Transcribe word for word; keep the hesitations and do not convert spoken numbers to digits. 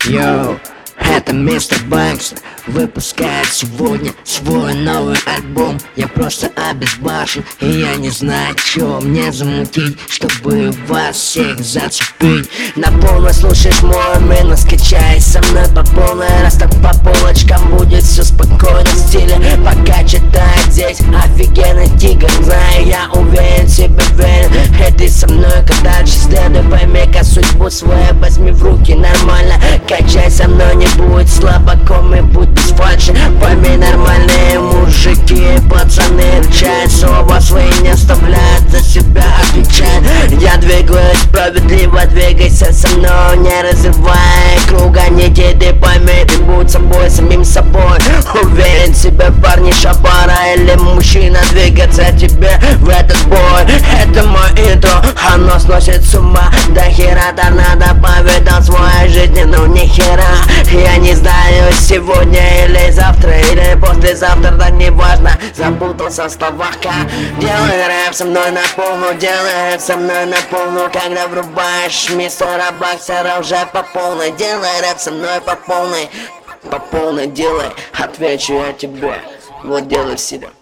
Йоу, это мистер Бэнкстер выпускает сегодня свой новый альбом. Я просто обезбашен, и я не знаю, что мне замутить, чтобы вас всех зацепить. На полной слушаешь мой минус, скачай со мной по полной. Раз так по полочкам будет все спокойно в стиле. Пока читает здесь офигенный тигр, знаю, я уверен, себе верен. И ты со мной, как дальше следуй, пойми-ка судьбу свою, возьми в руки нормально. Качай со мной, не будет слабаком и будь без фальши. Пойми, нормальные мужики, пацаны рычают, слова свои не оставляют, за себя отвечают. Я двигаюсь справедливо, двигайся со мной, не разрывай круга нити. Ты пойми, ты будь собой, самим собой. Уверен в себе, парниша, пара или мужчина, двигаться тебе в этот бой. Это мое интро, оно сносит с ума до хера. Торнадо повидал своей жизни, ну ни хера. Я не знаю, сегодня или завтра, или послезавтра, да не важно. Запутался в словах, как делай рэп со мной на полную, делай рэп со мной на полную. Когда врубаешь мистера Бэнкстера уже по полной, делай рэп со мной по полной, по полной делай, отвечу я тебе, вот делай себе.